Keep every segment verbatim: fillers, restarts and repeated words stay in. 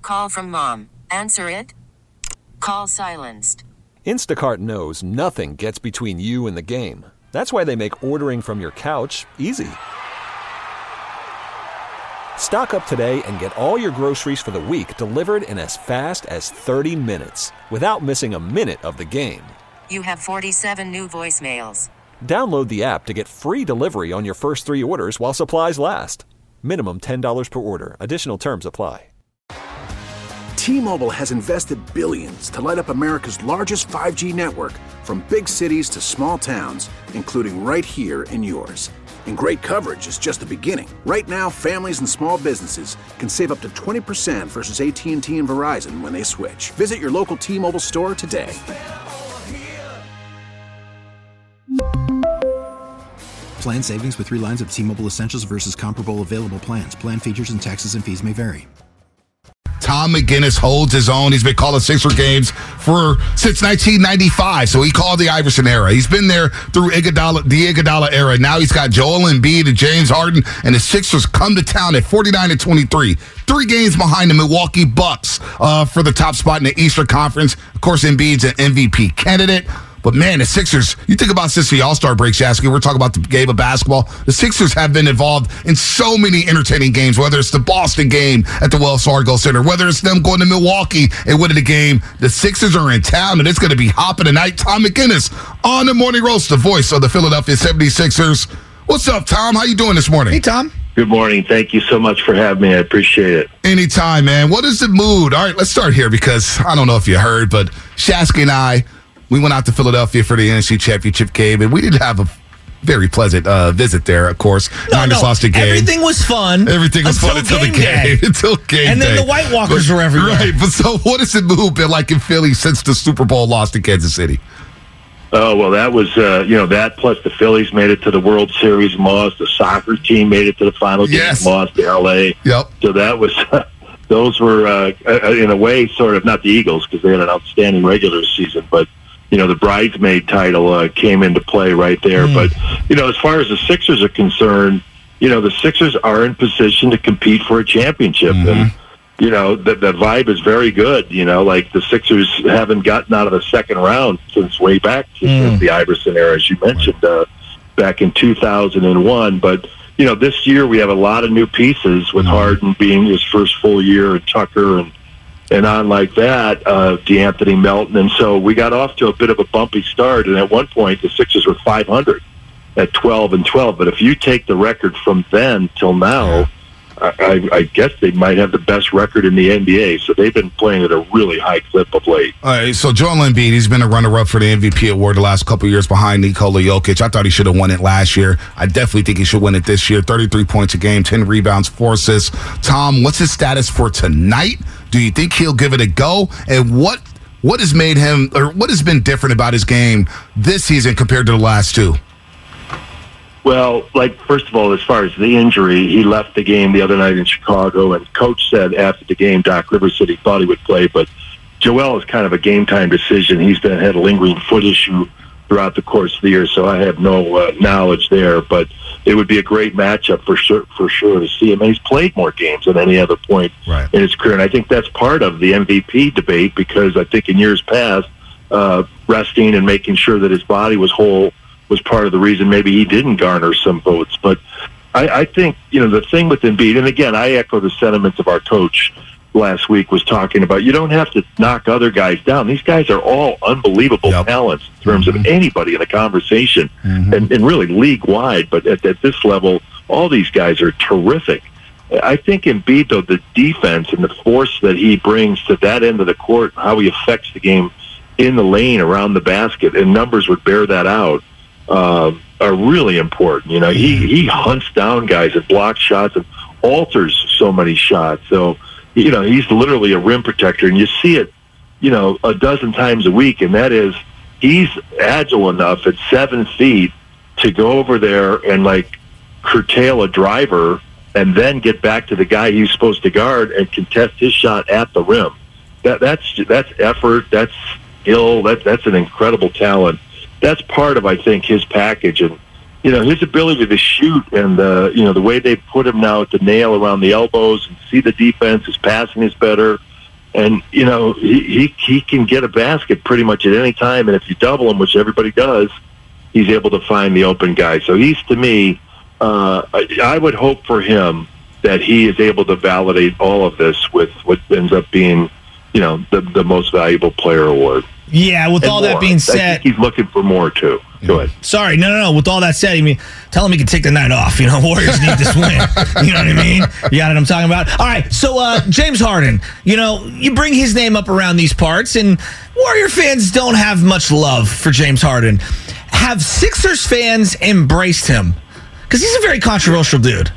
call from mom. Answer it. Call silenced. Instacart knows nothing gets between you and the game. That's why they make ordering from your couch easy. Stock up today and get all your groceries for the week delivered in as fast as thirty minutes without missing a minute of the game. You have forty-seven new voicemails. Download the app to get free delivery on your first three orders while supplies last. Minimum ten dollars per order. Additional terms apply. T-Mobile has invested billions to light up America's largest five G network, from big cities to small towns, including right here in yours. And great coverage is just the beginning. Right now, families and small businesses can save up to twenty percent versus A T and T and Verizon when they switch. Visit your local T-Mobile store today. Plan savings with three lines of T-Mobile Essentials versus comparable available plans. Plan features and taxes and fees may vary. Tom McGinnis holds his own. He's been calling Sixer games for since nineteen ninety-five. So he called the Iverson era. He's been there through Iguodala, the Iguodala era. Now he's got Joel Embiid and James Harden, and the Sixers come to town at forty-nine and twenty-three. Three games behind the Milwaukee Bucks uh, for the top spot in the Eastern Conference. Of course, Embiid's an M V P candidate. But, man, the Sixers, you think about since the All-Star break, Shasky, we're talking about the game of basketball. The Sixers have been involved in so many entertaining games, whether it's the Boston game at the Wells Fargo Center, whether it's them going to Milwaukee and winning the game. The Sixers are in town, and it's going to be hopping tonight. Tom McGinnis on the Morning Roast, the voice of the Philadelphia seventy-sixers. What's up, Tom? How you doing this morning? Hey, Tom. Good morning. Thank you so much for having me. I appreciate it. Anytime, man. What is the mood? All right, let's start here because I don't know if you heard, but Shasky and I, we went out to Philadelphia for the N F C Championship game, and we did have a very pleasant uh, visit there, of course. No, Niners no. lost the game. Everything was fun. Everything was fun until game the game. Day. Until game And then day. the White Walkers but, were everywhere. Right, but so what has the mood been like in Philly since the Super Bowl lost to Kansas City? Oh, well, that was, uh, you know, that plus the Phillies made it to the World Series and lost. The soccer team made it to the final game Yes. and lost to L A. Yep. So that was, those were, uh, in a way, sort of, not the Eagles because they had an outstanding regular season, but, you know, the bridesmaid title uh, came into play right there. Mm. But, you know, as far as the Sixers are concerned, you know, the Sixers are in position to compete for a championship. Mm-hmm. And, you know, the, the vibe is very good. You know, like the Sixers haven't gotten out of the second round since way back mm. since the Iverson era, as you mentioned, uh, back in two thousand one. But, you know, this year we have a lot of new pieces with mm. Harden being his first full year and Tucker and and on like that, uh, DeAnthony Melton. And so we got off to a bit of a bumpy start. And at one point, the Sixers were five hundred at twelve and twelve. But if you take the record from then till now, I, I guess they might have the best record in the N B A. So they've been playing at a really high clip of late. All right, so Joel Embiid, he's been a runner-up for the M V P award the last couple of years behind Nikola Jokic. I thought he should have won it last year. I definitely think he should win it this year. thirty-three points a game, ten rebounds, four assists. Tom, what's his status for tonight? Do you think he'll give it a go? And what what has made him, or what has been different about his game this season compared to the last two? Well, like, first of all, as far as the injury, he left the game the other night in Chicago, and Coach said after the game, Doc Rivers said he thought he would play, but Joel is kind of a game-time decision. He's been, had a lingering foot issue throughout the course of the year, so I have no uh, knowledge there, but it would be a great matchup for sure, for sure to see him. And he's played more games than any other point right. in his career, and I think that's part of the M V P debate, because I think in years past, uh, resting and making sure that his body was whole was part of the reason maybe he didn't garner some votes. But I, I think, you know, the thing with Embiid, and again, I echo the sentiments of our coach last week was talking about, you don't have to knock other guys down. These guys are all unbelievable yep. talents in terms mm-hmm. of anybody in the conversation mm-hmm. and, and really league-wide. But at, at this level, all these guys are terrific. I think Embiid, though, the defense and the force that he brings to that end of the court, how he affects the game in the lane around the basket, and numbers would bear that out, Uh, are really important. You know, he, he hunts down guys and blocks shots and alters so many shots. So, you know, he's literally a rim protector, and you see it, you know, a dozen times a week, and that is he's agile enough at seven feet to go over there and, like, curtail a driver and then get back to the guy he's supposed to guard and contest his shot at the rim. That, that's that's effort, that's skill, that, that's an incredible talent. That's part of, I think, his package, and you know his ability to shoot, and the you know the way they put him now at the nail around the elbows and see the defense. His passing is better. And, you know, he, he he can get a basket pretty much at any time. And if you double him, which everybody does, he's able to find the open guy. So he's, to me, uh, I, I would hope for him that he is able to validate all of this with what ends up being, you know, the, the most valuable player award. Yeah, with and all more. that being said, I think he's looking for more too. Go ahead. Sorry, no, no, no. With all that said, I mean, tell him he can take the night off. You know, Warriors need this win. You know what I mean? You got what I'm talking about? All right, so uh, James Harden, you know, you bring his name up around these parts, and Warrior fans don't have much love for James Harden. Have Sixers fans embraced him? Because he's a very controversial dude.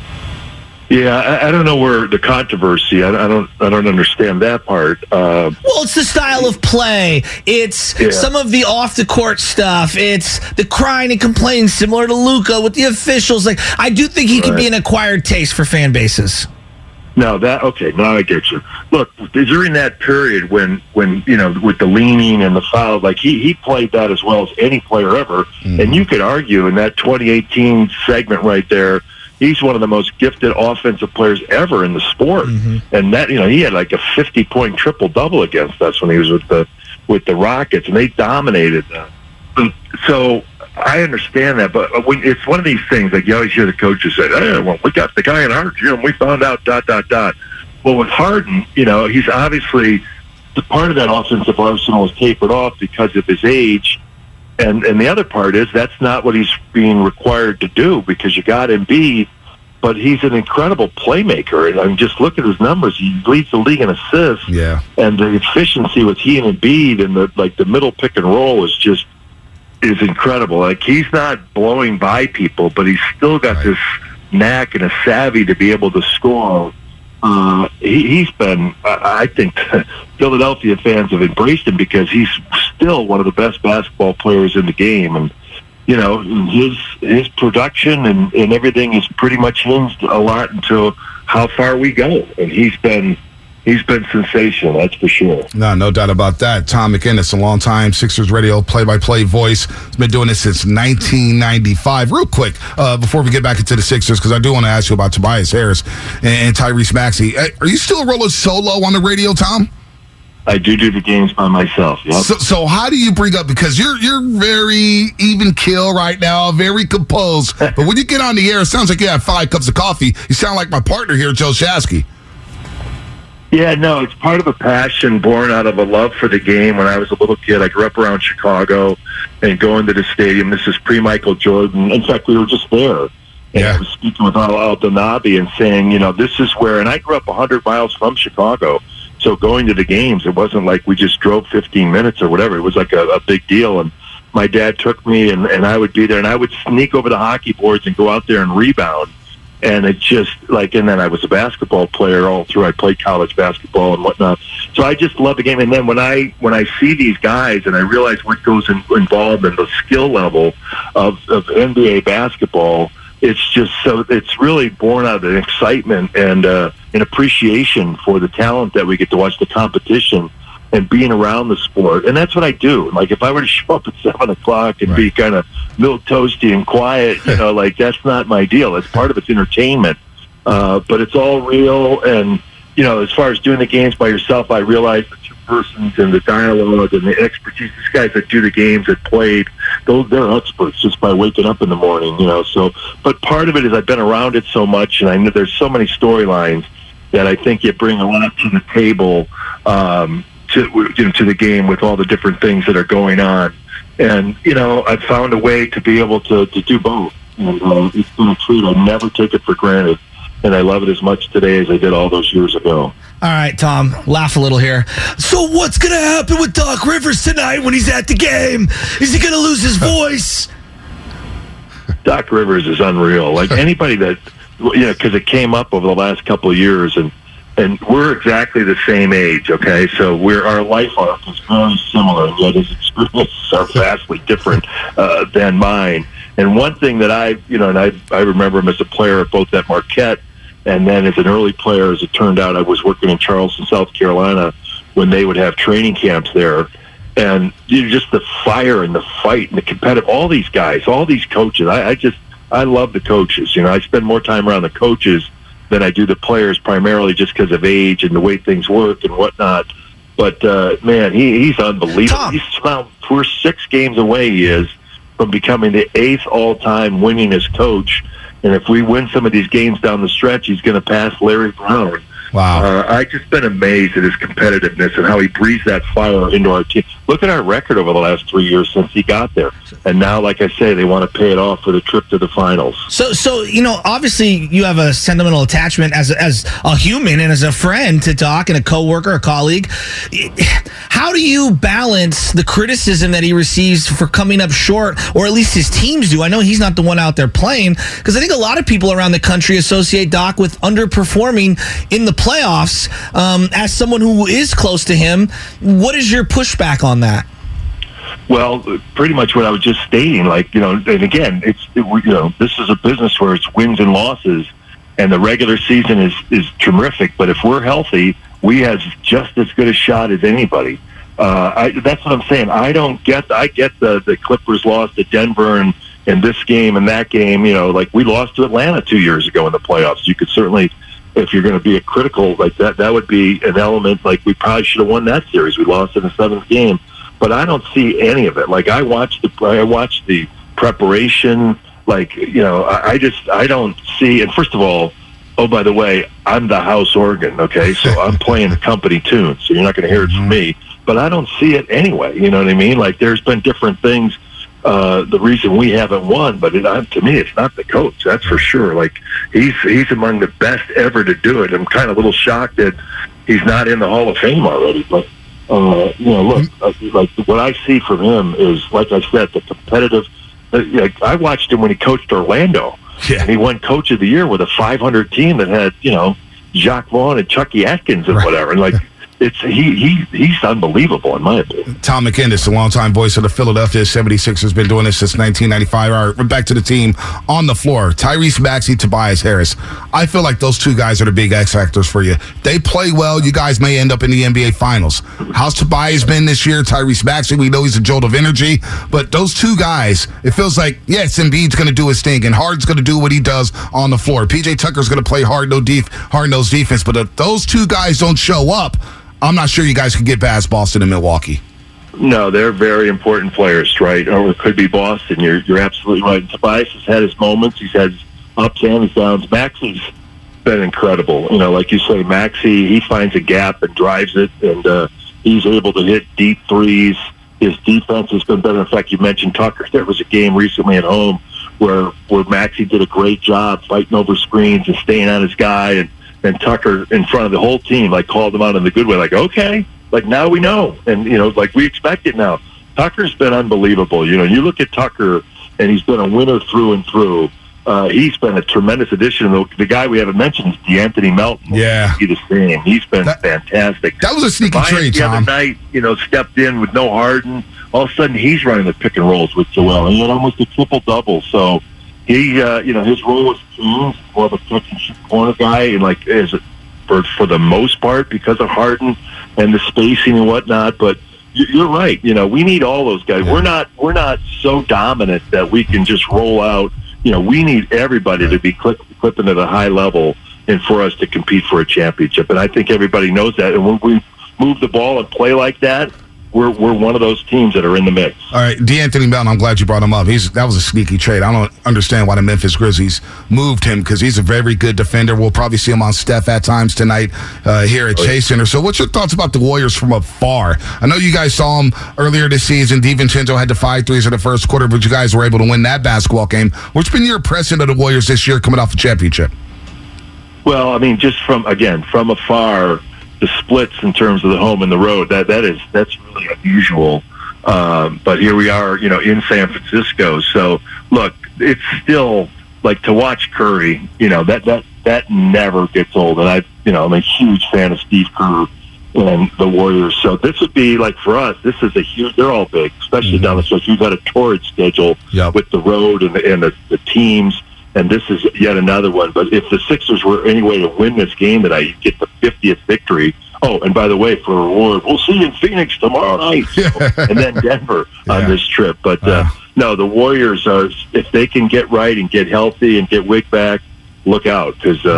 Yeah, I, I don't know where the controversy. I, I don't. I don't understand that part. Uh, well, it's the style of play. It's yeah. some of the off the court stuff. It's the crying and complaining, similar to Luka with the officials. Like, I do think he right. can be an acquired taste for fan bases. No, that okay. Now I get you. Look, during that period when, when you know, with the leaning and the foul, like he, he played that as well as any player ever. Mm-hmm. And you could argue in that twenty eighteen segment right there, he's one of the most gifted offensive players ever in the sport. Mm-hmm. And that, you know, he had like a fifty-point triple-double against us when he was with the with the Rockets, and they dominated them. So I understand that, but when, it's one of these things, like you always hear the coaches say, hey, well, we got the guy in our gym, we found out, dot, dot, dot. Well, with Harden, you know, he's obviously, the part of that offensive arsenal is tapered off because of his age. And and the other part is that's not what he's being required to do, because you got Embiid, but he's an incredible playmaker. And I mean, just look at his numbers. He leads the league in assists. Yeah. And the efficiency with he and Embiid and the like the middle pick and roll is just is incredible. Like, he's not blowing by people, but he's still got right. this knack and a savvy to be able to score. Uh, he, he's been, I think, Philadelphia fans have embraced him because he's still one of the best basketball players in the game. And, you know, his his production and, and everything is pretty much hinged a lot into how far we go. And he's been he's been sensational, that's for sure. No, no doubt about that. Tom McInnis, a long-time Sixers radio play-by-play voice. He's been doing this since nineteen ninety-five. Real quick, uh, before we get back into the Sixers, because I do want to ask you about Tobias Harris and, and Tyrese Maxey. Are you still rolling solo on the radio, Tom? I do do the games by myself. Yep. So, so how do you bring up, because you're you're very even keel right now, very composed. But when you get on the air, it sounds like you have five cups of coffee. You sound like my partner here, Joe Shasky. Yeah, no, it's part of a passion born out of a love for the game. When I was a little kid, I grew up around Chicago and going to the stadium. This is pre-Michael Jordan. In fact, we were just there. And yeah. I was speaking with Al Al-Danabi and saying, you know, this is where, and I grew up one hundred miles from Chicago. So going to the games, it wasn't like we just drove fifteen minutes or whatever. It was like a, a big deal. And my dad took me, and, and I would be there, and I would sneak over the hockey boards and go out there and rebound. And it just, like, and then I was a basketball player all through. I played college basketball and whatnot. So I just love the game. And then when I when I see these guys and I realize what goes in, involved in the skill level of, of N B A basketball, it's just so, it's really born out of an excitement and uh, an appreciation for the talent that we get to watch, the competition and being around the sport. And that's what I do. Like, if I were to show up at seven o'clock and right. be kind of milk toasty and quiet, you know, like, that's not my deal. It's part of it's entertainment. Uh, but it's all real. And, you know, as far as doing the games by yourself, I realize the two persons and the dialogue and the expertise, these guys that do the games that played, those, they're experts just by waking up in the morning, you know. So, but part of it is I've been around it so much, and I know there's so many storylines that I think you bring a lot to the table, um, to, you know, to the game with all the different things that are going on. And, you know, I've found a way to be able to, to do both. And uh, it's been a treat. I never take it for granted. And I love it as much today as I did all those years ago. All right, Tom, laugh a little here. So what's going to happen with Doc Rivers tonight when he's at the game? Is he going to lose his voice? Doc Rivers is unreal. Like, anybody that, you know, because it came up over the last couple of years, and And we're exactly the same age, okay? So we're our life arc is very similar, and yet his experiences are vastly different uh, than mine. And one thing that I, you know, and I, I remember him as a player both at Marquette and then as an early player, as it turned out, I was working in Charleston, South Carolina, when they would have training camps there. And you know, just the fire and the fight and the competitive, all these guys, all these coaches, I, I just, I love the coaches. You know, I spend more time around the coaches than I do the players, primarily just because of age and the way things work and whatnot. But, uh, man, he, he's unbelievable. Tom. He's about, we're six games away, he is, from becoming the eighth all-time winningest coach. And if we win some of these games down the stretch, he's going to pass Larry Brown. Wow. Uh, I've just been amazed at his competitiveness and how he breathes that fire into our team. Look at our record over the last three years since he got there. And now, like I say, they want to pay it off for the trip to the finals. So, so you know, obviously you have a sentimental attachment as a, as a human and as a friend to Doc and a coworker, a colleague. How do you balance the criticism that he receives for coming up short, or at least his teams do? I know he's not the one out there playing, because I think a lot of people around the country associate Doc with underperforming in the playoffs. Um, as someone who is close to him, what is your pushback on that? Well, pretty much what I was just stating. Like, you know, and again, it's it, you know, this is a business where it's wins and losses, and the regular season is is terrific. But if we're healthy, we have just as good a shot as anybody. Uh, I, that's what I'm saying. I don't get. I get the the Clippers lost to Denver and in this game and that game. You know, like we lost to Atlanta two years ago in the playoffs. You could certainly, if you're going to be a critical like that, that would be an element. Like we probably should have won that series. We lost in the seventh game. But I don't see any of it. Like I watched the, I watched the preparation. Like you know, I, I just, I don't see. And first of all, oh by the way, I'm the house organ. Okay, so I'm playing the company tune, so you're not going to hear it from me. But I don't see it anyway. You know what I mean? Like there's been different things. Uh, the reason we haven't won, but it, uh, to me, it's not the coach. That's for sure. Like he's he's among the best ever to do it. I'm kind of a little shocked that he's not in the Hall of Fame already, but. Uh, you know, look, uh, like what I see from him is, like I said, the competitive. Uh, like, I watched him when he coached Orlando, Yeah. and he won Coach of the Year with a five hundred team that had, you know, Jacques Vaughn and Chucky Atkins and Right. whatever. And like, it's he he he's unbelievable in my opinion. Tom McInnis, the longtime voice of the Philadelphia seventy-sixers, been doing this since nineteen ninety-five. All right, we're back to the team on the floor. Tyrese Maxey, Tobias Harris. I feel like those two guys are the big X factors for you. They play well. You guys may end up in the N B A Finals. How's Tobias been this year? Tyrese Maxey, we know he's a jolt of energy. But those two guys, it feels like, yes, Embiid's going to do his thing, and Harden's going to do what he does on the floor. P J Tucker's going to play hard, no def- hard-nosed defense. But if those two guys don't show up, I'm not sure you guys can get past Boston and Milwaukee. No, they're very important players, right? Or it could be Boston. You're you're absolutely right. And Tobias has had his moments. He's had his ups and his downs. Maxey's been incredible. You know, like you say, Maxey, he finds a gap and drives it, and uh, he's able to hit deep threes. His defense has been better. In fact, you mentioned Tucker. There was a game recently at home where where Maxey did a great job fighting over screens and staying on his guy, and and Tucker in front of the whole team, like, called him out in the good way, like, okay, like, now we know. And, you know, like, we expect it now. Tucker's been unbelievable. You know, you look at Tucker, and he's been a winner through and through. Uh, he's been a tremendous addition. The, the guy we haven't mentioned is DeAnthony Melton. Yeah. He's the same. He's been That- fantastic. That was a sneaky Bryant trade, the Tom. other night, you know, stepped in with no Harden. All of a sudden, he's running the pick and rolls with Joel. And he had almost a triple-double. So, he, uh, you know, his role was changed. More of a catch-and-shoot corner guy. And, like, as a For, for the most part, because of Harden and the spacing and whatnot. But you're right. You know, we need all those guys. Yeah. We're not we're not so dominant that we can just roll out. You know, we need everybody to be clip, clipping at a high level and for us to compete for a championship. And I think everybody knows that. And when we move the ball and play like that, we're we're one of those teams that are in the mix. All right, DeAnthony Melton, I'm glad you brought him up. He's That was a sneaky trade. I don't understand why the Memphis Grizzlies moved him, because he's a very good defender. We'll probably see him on Steph at times tonight uh, here at Oh, yeah. Chase Center. So what's your thoughts about the Warriors from afar? I know you guys saw him earlier this season. DiVincenzo had the five threes in the first quarter, but you guys were able to win that basketball game. What's been your impression of the Warriors this year coming off the championship? Well, I mean, just from, again, from afar, the splits in terms of the home and the road, that that is that's really unusual. Um, but here we are, you know, in San Francisco. So look, it's still like to watch Curry. You know, that that that never gets old. And I, you know, I'm a huge fan of Steve Kerr and the Warriors. So this would be like for us. This is a huge. They're all big, especially mm-hmm. down the stretch. We've got a torrid schedule Yep. with the road and the, and the, the teams. And this is yet another one. But if the Sixers were any way to win this game tonight, you'd get the fiftieth victory. Oh, and by the way, for a reward, we'll see you in Phoenix tomorrow night. And then Denver Yeah. on this trip. But, uh, Uh. no, the Warriors, are, if they can get right and get healthy and get Wick back, look out. Because, uh,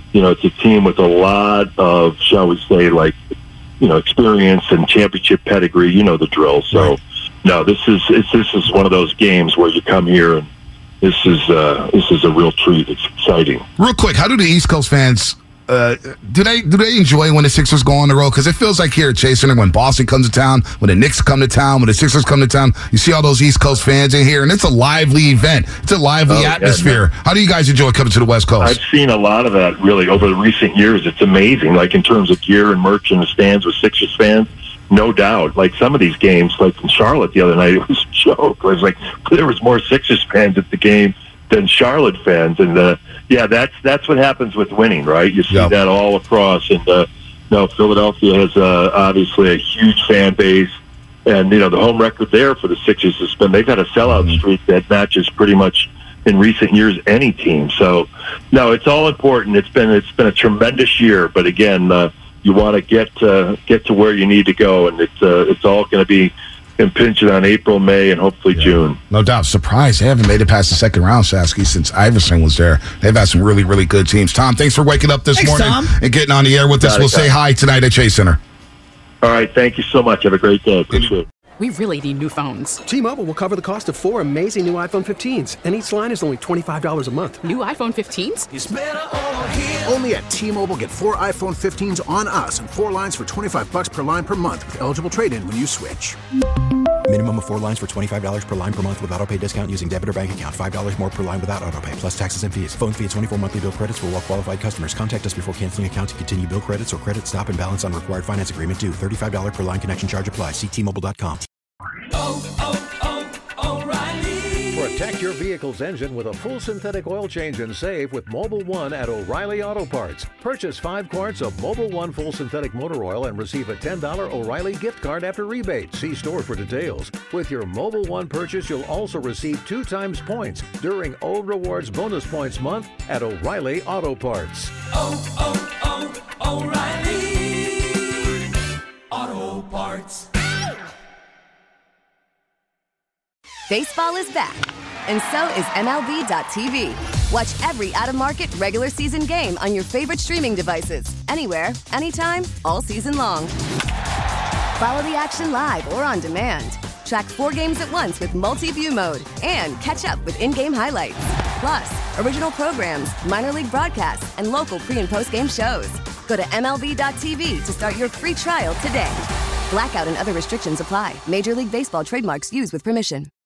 you know, it's a team with a lot of, shall we say, like, you know, experience and championship pedigree. You know the drill. So, right. no, this is it's, this is one of those games where you come here and this is uh, this is a real treat. It's exciting. Real quick, how do the East Coast fans? Uh, do they do they enjoy when the Sixers go on the road? Because it feels like here at Chase Center, when Boston comes to town, when the Knicks come to town, when the Sixers come to town, you see all those East Coast fans in here, and it's a lively event. It's a lively oh, atmosphere. Yeah, how do you guys enjoy coming to the West Coast? I've seen a lot of that, really, over the recent years. It's amazing, like in terms of gear and merch in the stands with Sixers fans, no doubt. Like some of these games, like in Charlotte the other night, it was a joke. It was like there was more Sixers fans at the game than Charlotte fans, and uh, yeah, that's that's what happens with winning, right? You see yep. that all across, and uh, you know, Philadelphia has uh, obviously a huge fan base, and you know the home record there for the Sixers has been they've had a sellout mm-hmm. streak that matches pretty much in recent years any team. So, no, it's all important. It's been it's been a tremendous year, but again, uh, you want to get uh, get to where you need to go, and it's uh, it's all going to be impinging on April, May, and hopefully yeah. June. No doubt. Surprised they haven't made it past the second round, Sasky, since Iverson was there. They've had some really, really good teams. Tom, thanks for waking up this thanks, morning Tom. and getting on the air with us. We'll say hi tonight at Chase Center. All right. Thank you so much. Have a great day. Appreciate it. We really need new phones. T-Mobile will cover the cost of four amazing new iPhone fifteens, and each line is only twenty-five dollars a month. New iPhone fifteens? It's better over here. Only at T-Mobile, get four iPhone fifteens on us and four lines for twenty-five dollars per line per month with eligible trade-in when you switch. Minimum of four lines for twenty-five dollars per line per month with autopay discount using debit or bank account. five dollars more per line without autopay, plus taxes and fees. Phone fee at twenty-four monthly bill credits for well-qualified customers. Contact us before canceling account to continue bill credits or credit stop and balance on required finance agreement due. thirty-five dollars per line connection charge applies. See T Mobile dot com. Oh, oh, oh, O'Reilly. Protect your vehicle's engine with a full synthetic oil change and save with Mobil one at O'Reilly Auto Parts. Purchase five quarts of Mobil one full synthetic motor oil and receive a ten dollars O'Reilly gift card after rebate. See store for details. With your Mobil one purchase, you'll also receive two times points during O Rewards Bonus Points Month at O'Reilly Auto Parts. Oh, oh, oh, O'Reilly Auto Parts. Baseball is back, and so is M L B dot T V. Watch every out-of-market regular season game on your favorite streaming devices, anywhere, anytime, all season long. Follow the action live or on demand. Track four games at once with multi-view mode and catch up with in-game highlights. Plus, original programs, minor league broadcasts, and local pre- and post-game shows. Go to M L B dot T V to start your free trial today. Blackout and other restrictions apply. Major League Baseball trademarks used with permission.